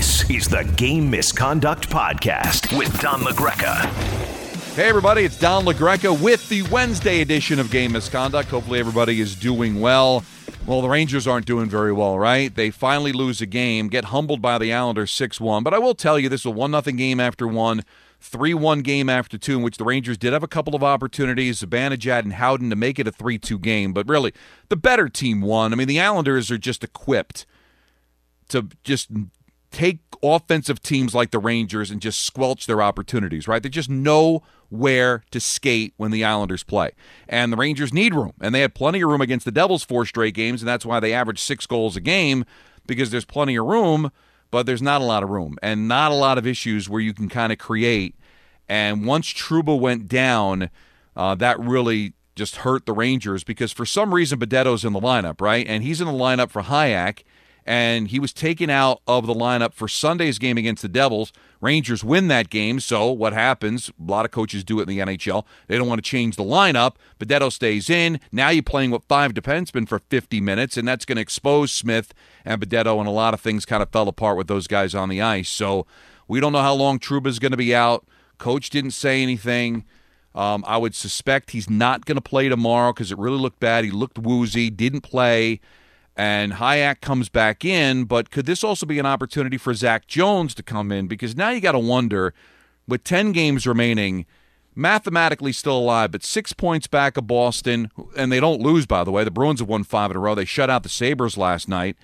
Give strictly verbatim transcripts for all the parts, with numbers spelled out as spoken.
This is the Game Misconduct Podcast with Don LaGreca. Hey everybody, it's Don LaGreca with the Wednesday edition of Game Misconduct. Hopefully everybody is doing well. Well, the Rangers aren't doing very well, right? They finally lose a game, get humbled by the Islanders six one. But I will tell you, this is a one nothing game after one, three one game after two, in which the Rangers did have a couple of opportunities, Zibanejad and Howden, to make it a three two game. But really, the better team won. I mean, the Islanders are just equipped to just take offensive teams like the Rangers and just squelch their opportunities, right? They just know where to skate when the Islanders play. And the Rangers need room, and they had plenty of room against the Devils four straight games, and that's why they average six goals a game, because there's plenty of room, but there's not a lot of room and not a lot of issues where you can kind of create. And once Trouba went down, uh, that really just hurt the Rangers, because for some reason Bedetto's in the lineup, right? And he's in the lineup for Hayek, and he was taken out of the lineup for Sunday's game against the Devils. Rangers win that game, so what happens? A lot of coaches do it in the N H L. They don't want to change the lineup. Bedetto stays in. Now you're playing with five defensemen for fifty minutes, and that's going to expose Smith and Bedetto, and a lot of things kind of fell apart with those guys on the ice. So we don't know how long Trouba's going to be out. Coach didn't say anything. Um, I would suspect he's not going to play tomorrow because it really looked bad. He looked woozy, didn't play. And Hayek comes back in, but could this also be an opportunity for Zach Jones to come in? Because now you got to wonder, with ten games remaining, mathematically still alive, but six points back of Boston, and they don't lose, by the way. The Bruins have won five in a row. They shut out the Sabres last night.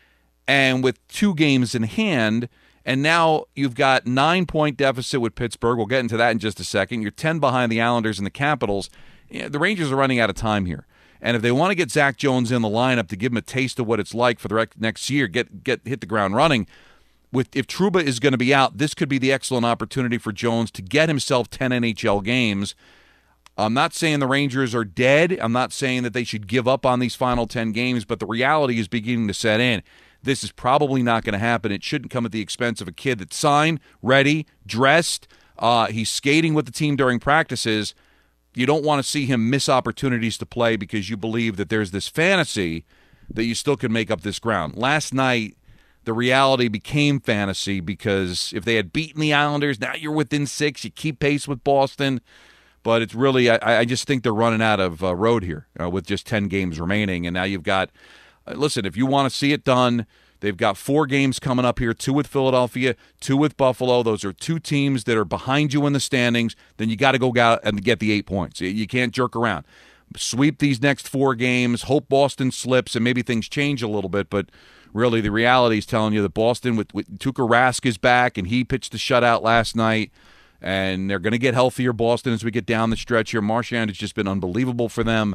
And with two games in hand, and now you've got nine-point deficit with Pittsburgh. We'll get into that in just a second. You're ten behind the Islanders and the Capitals. The Rangers are running out of time here. And if they want to get Zach Jones in the lineup to give him a taste of what it's like for the next year, get get hit the ground running, with if Trouba is going to be out, this could be the excellent opportunity for Jones to get himself ten N H L games. I'm not saying the Rangers are dead. I'm not saying that they should give up on these final ten games, but the reality is beginning to set in. This is probably not going to happen. It shouldn't come at the expense of a kid that's signed, ready, dressed. Uh, he's skating with the team during practices. You don't want to see him miss opportunities to play because you believe that there's this fantasy that you still can make up this ground. Last night, the reality became fantasy, because if they had beaten the Islanders, now you're within six. You keep pace with Boston. But it's really, I, I just think they're running out of uh, road here uh, with just ten games remaining. And now you've got, uh, listen, if you want to see it done, they've got four games coming up here, two with Philadelphia, two with Buffalo. Those are two teams that are behind you in the standings. Then you got to go out and get the eight points. You can't jerk around. Sweep these next four games, hope Boston slips, and maybe things change a little bit. But really, the reality is telling you that Boston, with, with Tuukka Rask is back, and he pitched the shutout last night, and they're going to get healthier, Boston, as we get down the stretch here. Marchand has just been unbelievable for them.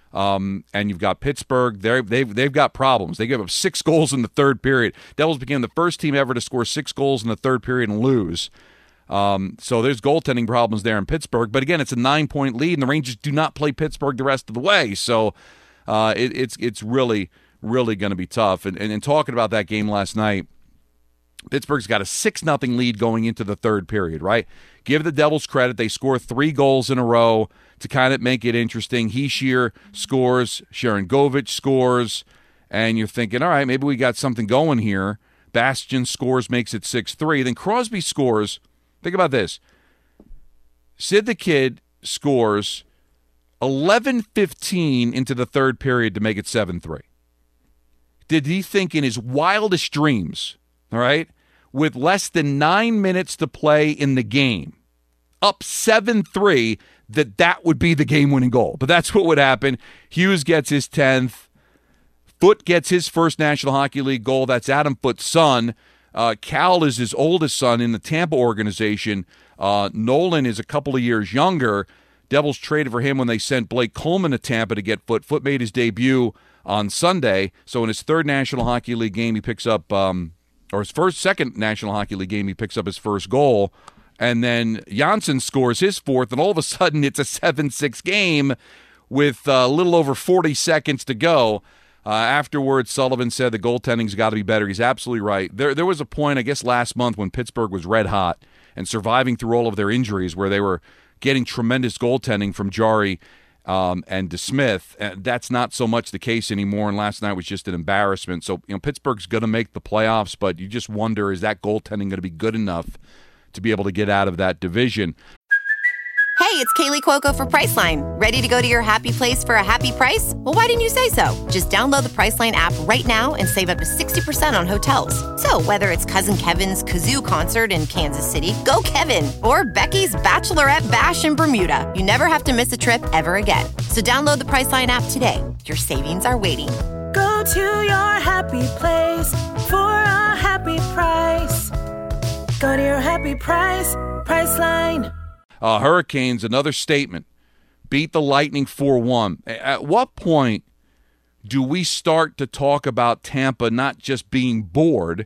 Um, and you've got Pittsburgh. They're, they've they've got problems. They gave up six goals in the third period. Devils became the first team ever to score six goals in the third period and lose. Um, so there's goaltending problems there in Pittsburgh. But again, it's a nine-point lead, and the Rangers do not play Pittsburgh the rest of the way. So uh, it, it's it's really, really going to be tough. And, and, and talking about that game last night, Pittsburgh's got a six nothing lead going into the third period, right? Give the Devils credit. They score three goals in a row to kind of make it interesting. Hischier scores, Sharangovich scores, and you're thinking, all right, maybe we got something going here. Bastian scores, makes it six three. Then Crosby scores. Think about this. Sid the Kid scores eleven fifteen into the third period to make it seven three. Did he think in his wildest dreams, all right, with less than nine minutes to play in the game, up seven three, that that would be the game-winning goal? But that's what would happen. Hughes gets his tenth. Foote gets his first National Hockey League goal. That's Adam Foote's son. Uh, Cal is his oldest son in the Tampa organization. Uh, Nolan is a couple of years younger. Devils traded for him when they sent Blake Coleman to Tampa to get Foote. Foote made his debut on Sunday. So in his third National Hockey League game, he picks up, um, or his first, second National Hockey League game, he picks up his first goal. And then Janssen scores his fourth, and all of a sudden it's a seven six game with a little over forty seconds to go. Uh, afterwards, Sullivan said the goaltending's got to be better. He's absolutely right. There there was a point, I guess, last month when Pittsburgh was red hot and surviving through all of their injuries, where they were getting tremendous goaltending from Jari um, and DeSmith. And that's not so much the case anymore, and last night was just an embarrassment. So, you know, Pittsburgh's going to make the playoffs, but you just wonder, is that goaltending going to be good enough to be able to get out of that division? Hey, it's Kaylee Cuoco for Priceline. Ready to go to your happy place for a happy price? Well, why didn't you say so? Just download the Priceline app right now and save up to sixty percent on hotels. So whether it's Cousin Kevin's Kazoo Concert in Kansas City, go Kevin, or Becky's Bachelorette Bash in Bermuda, you never have to miss a trip ever again. So download the Priceline app today. Your savings are waiting. Go to your happy place for a happy price. Go to your happy price, Priceline. Uh, Hurricanes, another statement, beat the Lightning four one. At what point do we start to talk about Tampa not just being bored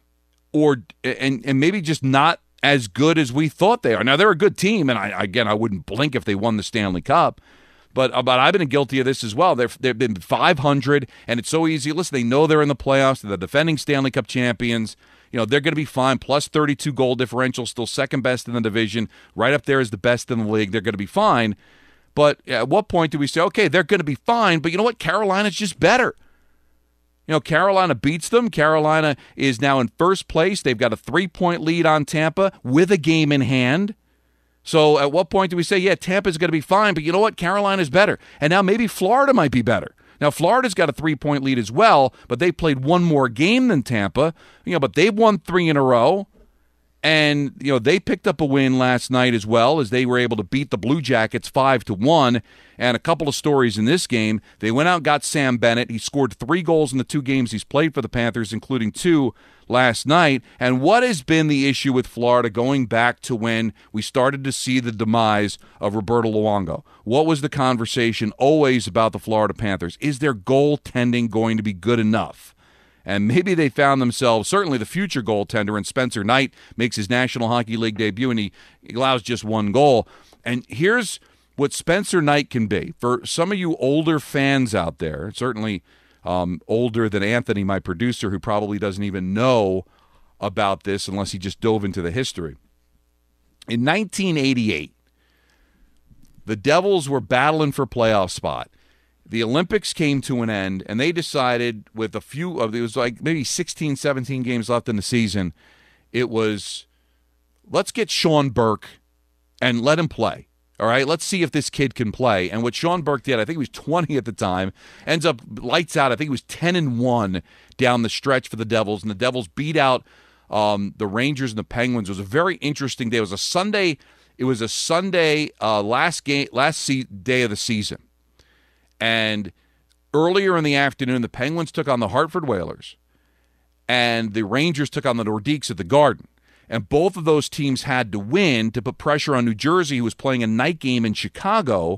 or and, and maybe just not as good as we thought they are? Now, they're a good team, and I, again, I wouldn't blink if they won the Stanley Cup. But, but I've been guilty of this as well. They've, they've been five hundred, and it's so easy. Listen, they know they're in the playoffs. They're the defending Stanley Cup champions. You know, they're going to be fine. Plus thirty-two goal differential, still second best in the division. Right up there is the best in the league. They're going to be fine. But at what point do we say, okay, they're going to be fine, but you know what? Carolina's just better. You know, Carolina beats them. Carolina is now in first place. They've got a three-point lead on Tampa with a game in hand. So at what point do we say, yeah, Tampa's going to be fine, but you know what? Carolina's better. And now maybe Florida might be better. Now, Florida's got a three-point lead as well, but they played one more game than Tampa. You know, but they've won three in a row. And, you know, they picked up a win last night as well as they were able to beat the Blue Jackets five to one. And a couple of stories in this game. They went out and got Sam Bennett. He scored three goals in the two games he's played for the Panthers, including two last night. And what has been the issue with Florida going back to when we started to see the demise of Roberto Luongo? What was the conversation always about the Florida Panthers? Is their goaltending going to be good enough? And maybe they found themselves, certainly the future goaltender, and Spencer Knight makes his National Hockey League debut, and he allows just one goal. And here's what Spencer Knight can be. For some of you older fans out there, certainly um, older than Anthony, my producer, who probably doesn't even know about this unless he just dove into the history. In nineteen eighty-eight, the Devils were battling for playoff spot. The Olympics came to an end, and they decided with a few of it was like maybe sixteen, seventeen games left in the season, it was, let's get Sean Burke and let him play. All right, let's see if this kid can play. And what Sean Burke did, I think he was twenty at the time, ends up lights out. I think he was ten and one down the stretch for the Devils, and the Devils beat out um, the Rangers and the Penguins. It was a very interesting day. It was a Sunday. It was a Sunday uh, last game, last se- day of the season. And earlier in the afternoon, the Penguins took on the Hartford Whalers, and the Rangers took on the Nordiques at the Garden. And both of those teams had to win to put pressure on New Jersey, who was playing a night game in Chicago,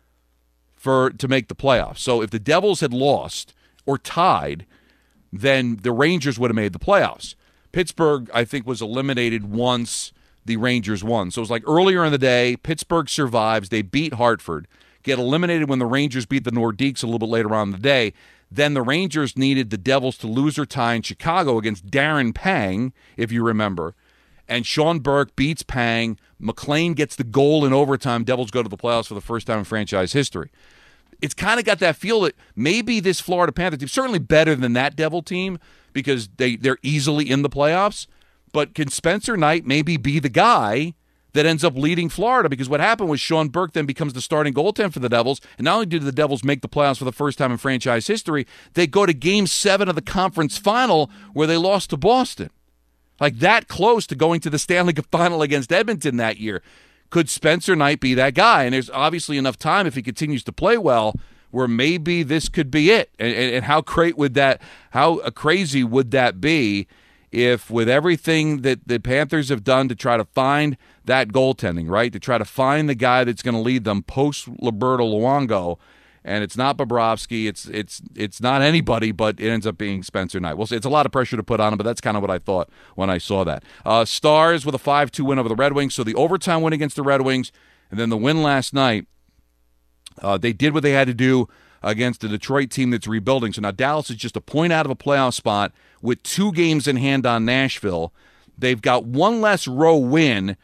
for to make the playoffs. So if the Devils had lost or tied, then the Rangers would have made the playoffs. Pittsburgh, I think, was eliminated once the Rangers won. So it was like earlier in the day, Pittsburgh survives. They beat Hartford, get eliminated when the Rangers beat the Nordiques a little bit later on in the day. Then the Rangers needed the Devils to lose or tie in Chicago against Darren Pang, if you remember. And Sean Burke beats Pang. McLean gets the goal in overtime. Devils go to the playoffs for the first time in franchise history. It's kind of got that feel that maybe this Florida Panther team, certainly better than that Devil team because they, they're easily in the playoffs, but can Spencer Knight maybe be the guy that ends up leading Florida? Because what happened was Sean Burke then becomes the starting goaltender for the Devils, and not only did the Devils make the playoffs for the first time in franchise history, they go to Game seven of the conference final where they lost to Boston. Like that close to going to the Stanley Cup final against Edmonton that year. Could Spencer Knight be that guy? And there's obviously enough time if he continues to play well where maybe this could be it. And, and, and how great would that, how crazy would that be if with everything that the Panthers have done to try to find that goaltending, right, to try to find the guy that's going to lead them post Roberto Luongo, and it's not Bobrovsky, it's it's it's not anybody, but it ends up being Spencer Knight. Well, it's a lot of pressure to put on him, but that's kind of what I thought when I saw that. Uh, Stars with a five two win over the Red Wings, so the overtime win against the Red Wings, and then the win last night. Uh, they did what they had to do against the Detroit team that's rebuilding. So now Dallas is just a point out of a playoff spot with two games in hand on Nashville. They've got one less row win,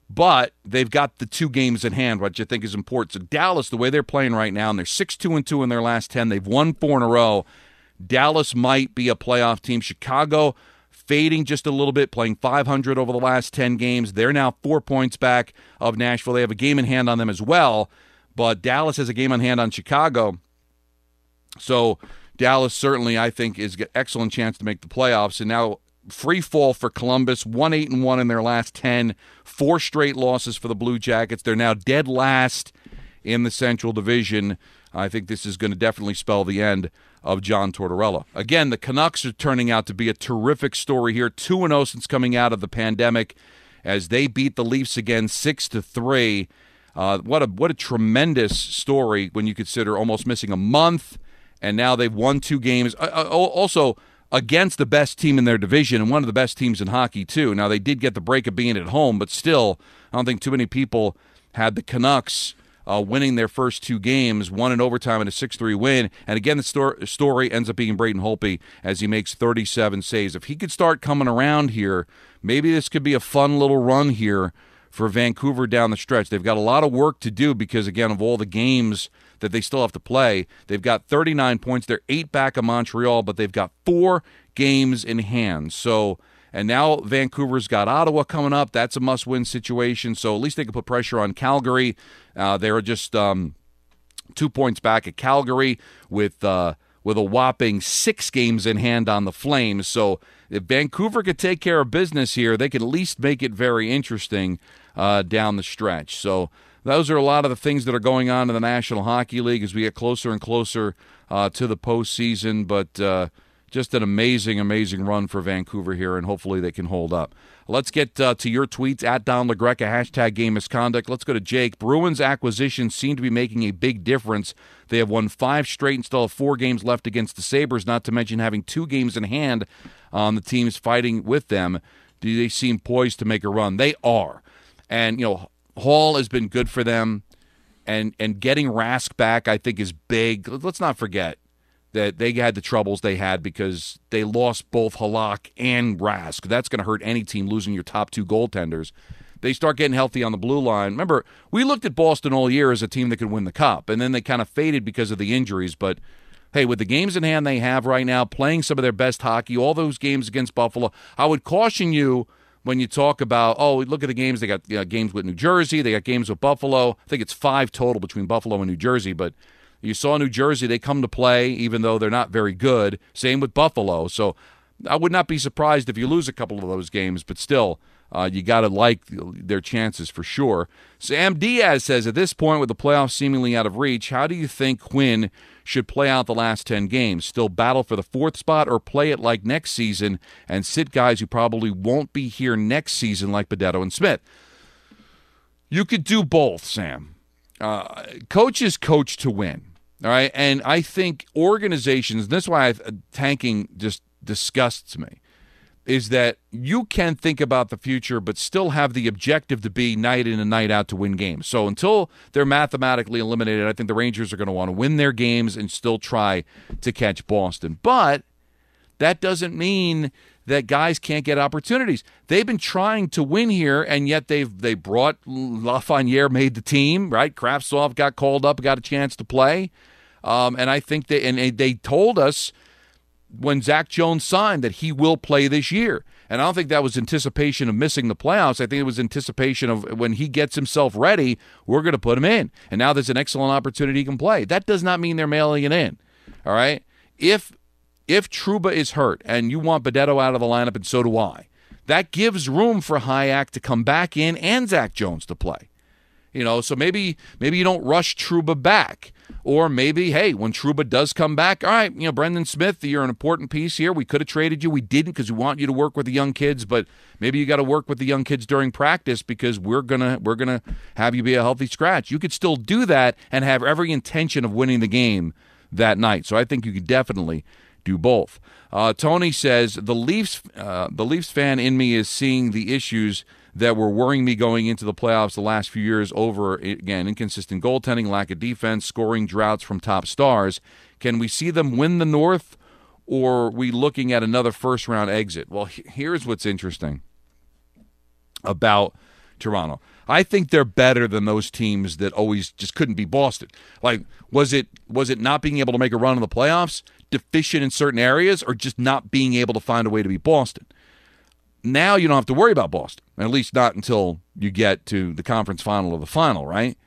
but they've got the two games in hand, which I think is important. So Dallas, the way they're playing right now, and they're six two and two in their last ten. They've won four in a row. Dallas might be a playoff team. Chicago fading just a little bit, playing five hundred over the last ten games. They're now four points back of Nashville. They have a game in hand on them as well, but Dallas has a game on hand on Chicago. So Dallas certainly, I think, is an excellent chance to make the playoffs. And now free fall for Columbus, one eight and one in their last ten, four straight losses for the Blue Jackets. They're now dead last in the Central Division. I think this is going to definitely spell the end of John Tortorella. Again, the Canucks are turning out to be a terrific story here, two and oh since coming out of the pandemic, as they beat the Leafs again six to three. Uh, what a what a tremendous story when you consider almost missing a month, and now they've won two games. Uh, also, against the best team in their division and one of the best teams in hockey, too. Now, they did get the break of being at home, but still, I don't think too many people had the Canucks uh, winning their first two games, one in overtime and a six three win. And again, the sto- story ends up being Braden Holtby as he makes thirty-seven saves. If he could start coming around here, maybe this could be a fun little run here for Vancouver down the stretch. They've got a lot of work to do because, again, of all the games that they still have to play. They've got thirty-nine points. They're eight back of Montreal, but they've got four games in hand. So, and now Vancouver's got Ottawa coming up. That's a must-win situation. So at least they can put pressure on Calgary. Uh, they're just um, two points back at Calgary with uh, with a whopping six games in hand on the Flames. So if Vancouver could take care of business here, they could at least make it very interesting uh, down the stretch. So those are a lot of the things that are going on in the National Hockey League as we get closer and closer uh, to the postseason. But uh, just an amazing, amazing run for Vancouver here, and hopefully they can hold up. Let's get uh, to your tweets, at Don LaGreca, hashtag game misconduct. Let's go to Jake. Bruins acquisitions seem to be making a big difference. They have won five straight and still have four games left against the Sabres, not to mention having two games in hand on the teams fighting with them. Do they seem poised to make a run? They are. And, you know, Hall has been good for them, and and getting Rask back, I think, is big. Let's not forget that they had the troubles they had because they lost both Halak and Rask. That's going to hurt any team, losing your top two goaltenders. They start getting healthy on the blue line. Remember, we looked at Boston all year as a team that could win the Cup, and then they kind of faded because of the injuries. But, hey, with the games in hand they have right now, playing some of their best hockey, all those games against Buffalo, I would caution you when you talk about, oh, look at the games. They got you know, games with New Jersey. They got games with Buffalo. I think it's five total between Buffalo and New Jersey. But you saw New Jersey, they come to play, even though they're not very good. Same with Buffalo. So I would not be surprised if you lose a couple of those games. But still, uh, you got to like their chances for sure. Sam Diaz says, at this point, with the playoffs seemingly out of reach, how do you think Quinn should play out the last ten games? Still battle for the fourth spot, or play it like next season and sit guys who probably won't be here next season like Bedetto and Smith? You could do both, Sam. Uh, coaches coach to win, all right? And I think organizations, and that's why I've, uh, tanking just disgusts me, is that you can think about the future but still have the objective to be night in and night out to win games. So until they're mathematically eliminated, I think the Rangers are going to want to win their games and still try to catch Boston. But that doesn't mean that guys can't get opportunities. They've been trying to win here, and yet they've they brought Lafreniere, made the team, right? Kravtsov got called up, got a chance to play. Um, and I think they, and they told us when Zach Jones signed that he will play this year. And I don't think that was anticipation of missing the playoffs. I think it was anticipation of when he gets himself ready, we're going to put him in. And now there's an excellent opportunity he can play. That does not mean they're mailing it in. All right? If if Trouba is hurt and you want Bedetto out of the lineup, and so do I, that gives room for Hayek to come back in and Zach Jones to play. You know, so maybe maybe you don't rush Trouba back. Or maybe, hey, when Trouba does come back, all right, you know, Brendan Smith, you're an important piece here. We could have traded you. We didn't because we want you to work with the young kids, but maybe you got to work with the young kids during practice because we're gonna we're gonna have you be a healthy scratch. You could still do that and have every intention of winning the game that night. So I think you could definitely do both. Uh, Tony says the Leafs, uh, the Leafs fan in me is seeing the issues that were worrying me going into the playoffs the last few years over, again, inconsistent goaltending, lack of defense, scoring droughts from top stars. Can we see them win the North, or are we looking at another first-round exit? Well, here's what's interesting about Toronto. I think they're better than those teams that always just couldn't be Boston. Like, was it was it not being able to make a run in the playoffs, deficient in certain areas, or just not being able to find a way to beat Boston? Now you don't have to worry about Boston, at least not until you get to the conference final or the final, right?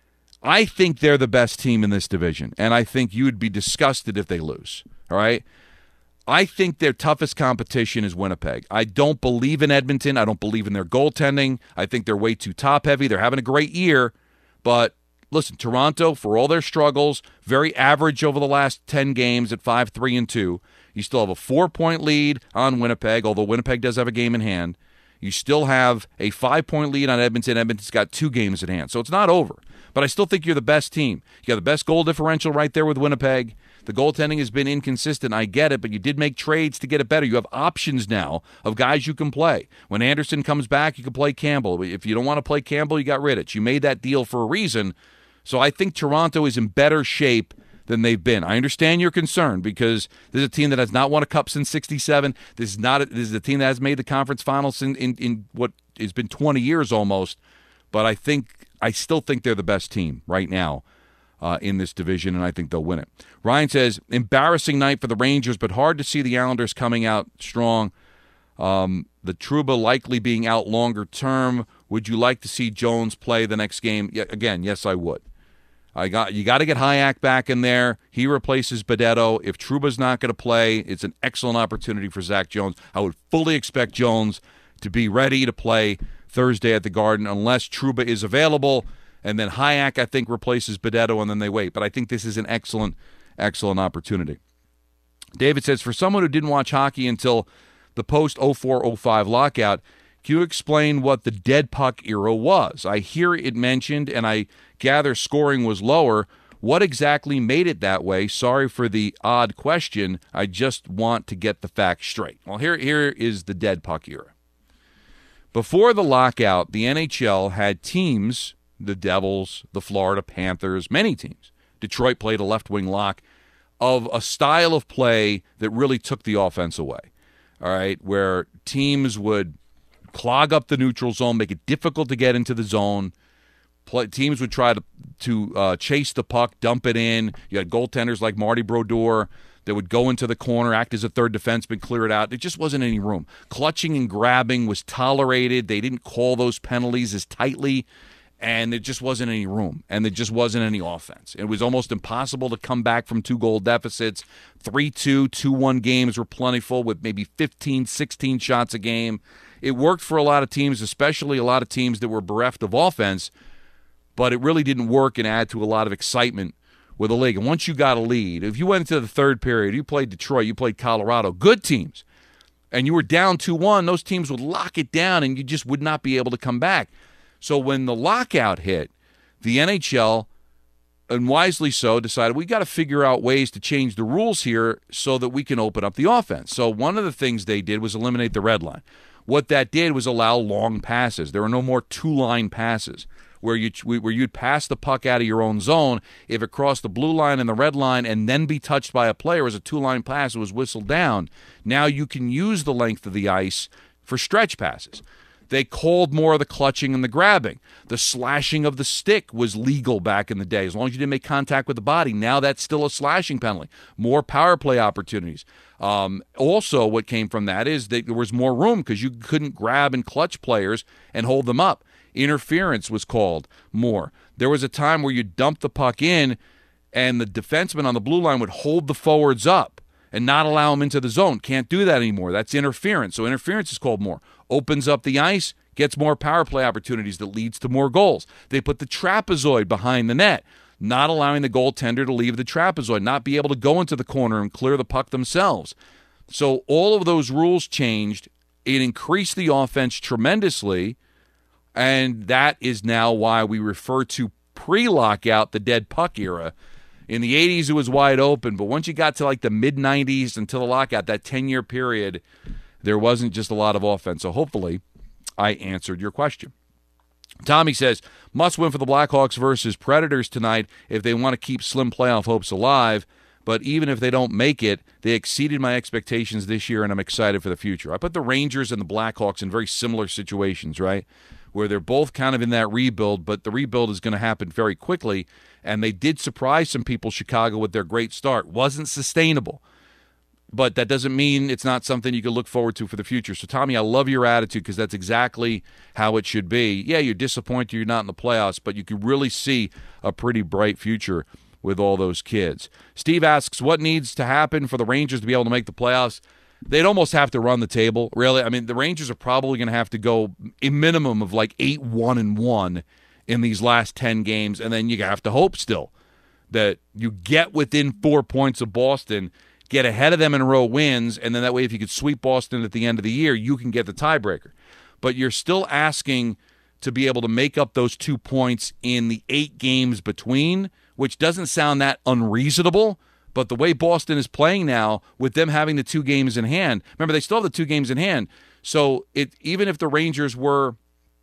I think they're the best team in this division, and I think you would be disgusted if they lose, all right? I think their toughest competition is Winnipeg. I don't believe in Edmonton. I don't believe in their goaltending. I think they're way too top-heavy. They're having a great year, but listen, Toronto, for all their struggles, very average over the last ten games at five three and two. You still have a four-point lead on Winnipeg, although Winnipeg does have a game in hand. You still have a five-point lead on Edmonton. Edmonton's got two games in hand, so it's not over. But I still think you're the best team. You got the best goal differential right there with Winnipeg. The goaltending has been inconsistent. I get it, but you did make trades to get it better. You have options now of guys you can play. When Anderson comes back, you can play Campbell. If you don't want to play Campbell, you got Rittich. You made that deal for a reason. So I think Toronto is in better shape than they've been. I understand your concern because this is a team that has not won a cup since sixty-seven. This is not. A, this is a team that has made the conference finals in, in, in what has been twenty years almost. But I think I still think they're the best team right now uh, in this division, and I think they'll win it. Ryan says, embarrassing night for the Rangers, but hard to see the Islanders coming out strong. Um, the Trouba likely being out longer term. Would you like to see Jones play the next game? Yeah, again, yes, I would. I got you got to get Hayek back in there. He replaces Bedetto. If Trouba's not going to play, it's an excellent opportunity for Zach Jones. I would fully expect Jones to be ready to play Thursday at the Garden unless Trouba is available. And then Hayek, I think, replaces Bedetto, and then they wait. But I think this is an excellent, excellent opportunity. David says, for someone who didn't watch hockey until the post oh four oh five lockout, can you explain what the dead puck era was? I hear it mentioned, and I gather scoring was lower. What exactly made it that way? Sorry for the odd question. I just want to get the facts straight. Well, here, here is the dead puck era. Before the lockout, the N H L had teams, the Devils, the Florida Panthers, many teams. Detroit played a left-wing lock of a style of play that really took the offense away, all right, where teams would clog up the neutral zone, make it difficult to get into the zone. Play, teams would try to to uh, chase the puck, dump it in. You had goaltenders like Marty Brodeur that would go into the corner, act as a third defenseman, clear it out. There just wasn't any room. Clutching and grabbing was tolerated. They didn't call those penalties as tightly, and there just wasn't any room, and there just wasn't any offense. It was almost impossible to come back from two-goal deficits. three two, two one games were plentiful with maybe fifteen, sixteen shots a game. It worked for a lot of teams, especially a lot of teams that were bereft of offense, but it really didn't work and add to a lot of excitement with the league. And once you got a lead, if you went into the third period, you played Detroit, you played Colorado, good teams, and you were down two one, those teams would lock it down and you just would not be able to come back. So when the lockout hit, the N H L, and wisely so, decided we got to figure out ways to change the rules here so that we can open up the offense. So one of the things they did was eliminate the red line. What that did was allow long passes. There are no more two-line passes where, you, where you'd pass the puck out of your own zone. If it crossed the blue line and the red line and then be touched by a player as a two-line pass, it was whistled down. Now you can use the length of the ice for stretch passes. They called more of the clutching and the grabbing. The slashing of the stick was legal back in the day. As long as you didn't make contact with the body, now that's still a slashing penalty. More power play opportunities. Um, also, what came from that is that there was more room because you couldn't grab and clutch players and hold them up. Interference was called more. There was a time where you dumped the puck in and the defenseman on the blue line would hold the forwards up and not allow them into the zone. Can't do that anymore. That's interference. So interference is called more. Opens up the ice, gets more power play opportunities that leads to more goals. They put the trapezoid behind the net, not allowing the goaltender to leave the trapezoid, not be able to go into the corner and clear the puck themselves. So all of those rules changed. It increased the offense tremendously, and that is now why we refer to pre-lockout the dead puck era. In the eighties, it was wide open, but once you got to like the mid nineties until the lockout, that ten-year period, there wasn't just a lot of offense. So hopefully I answered your question. Tommy says, must win for the Blackhawks versus Predators tonight if they want to keep slim playoff hopes alive. But even if they don't make it, they exceeded my expectations this year, and I'm excited for the future. I put the Rangers and the Blackhawks in very similar situations, right? where they're both kind of in that rebuild, but the rebuild is going to happen very quickly. And they did surprise some people, Chicago, with their great start. Wasn't sustainable. But that doesn't mean it's not something you can look forward to for the future. So, Tommy, I love your attitude because that's exactly how it should be. Yeah, you're disappointed you're not in the playoffs, but you can really see a pretty bright future with all those kids. Steve asks, what needs to happen for the Rangers to be able to make the playoffs? They'd almost have to run the table, really. I mean, the Rangers are probably going to have to go a minimum of like eight one and one in these last ten games, and then you have to hope still that you get within four points of Boston, get ahead of them in a row wins, and then that way if you could sweep Boston at the end of the year, you can get the tiebreaker. But you're still asking to be able to make up those two points in the eight games between, which doesn't sound that unreasonable, but the way Boston is playing now with them having the two games in hand, remember they still have the two games in hand, so it even if the Rangers were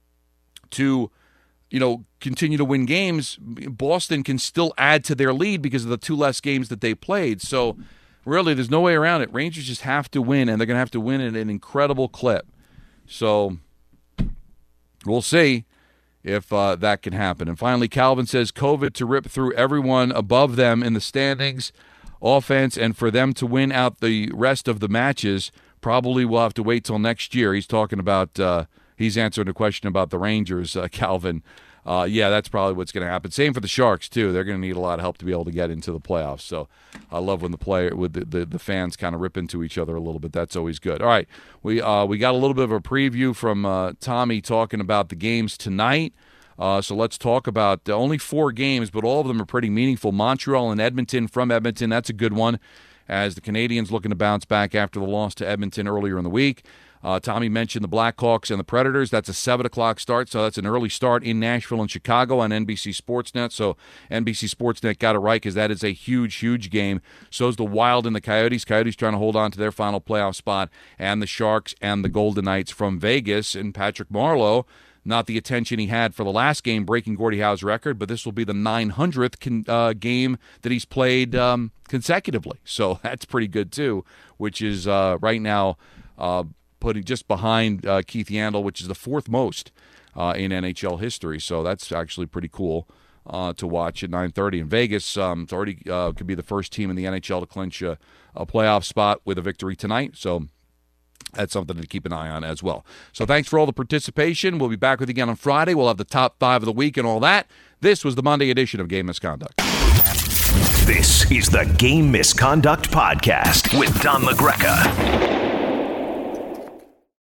to you know, continue to win games, Boston can still add to their lead because of the two less games that they played. So, really, there's no way around it. Rangers just have to win, and they're going to have to win at an incredible clip. So, we'll see if uh, that can happen. And finally, Calvin says, COVID to rip through everyone above them in the standings, offense, and for them to win out the rest of the matches, probably we'll have to wait till next year. He's talking about uh, – he's answering a question about the Rangers, uh, Calvin. Uh, yeah, that's probably what's going to happen. Same for the Sharks, too. They're going to need a lot of help to be able to get into the playoffs. So I love when the player, with the, the, the fans kind of rip into each other a little bit. That's always good. All right, we uh, we got a little bit of a preview from uh, Tommy talking about the games tonight. Uh, so let's talk about uh, only four games, but all of them are pretty meaningful. Montreal and Edmonton from Edmonton. That's a good one, as the Canadiens looking to bounce back after the loss to Edmonton earlier in the week. Uh, Tommy mentioned the Blackhawks and the Predators. That's a seven o'clock start, so that's an early start in Nashville and Chicago on N B C Sportsnet. So N B C Sportsnet got it right because that is a huge, huge game. So is the Wild and the Coyotes. Coyotes trying to hold on to their final playoff spot, and the Sharks and the Golden Knights from Vegas. And Patrick Marleau, not the attention he had for the last game, breaking Gordie Howe's record, but this will be the nine hundredth con- uh, game that he's played um, consecutively. So that's pretty good, too, which is uh, right now uh, – putting just behind uh, Keith Yandle, which is the fourth most uh, in N H L history. So that's actually pretty cool uh, to watch at nine thirty in Vegas. Um, it's already uh, could be the first team in the N H L to clinch a, a playoff spot with a victory tonight. So that's something to keep an eye on as well. So thanks for all the participation. We'll be back with you again on Friday. We'll have the top five of the week and all that. This was the Monday edition of Game Misconduct. This is the Game Misconduct Podcast with Don LaGreca.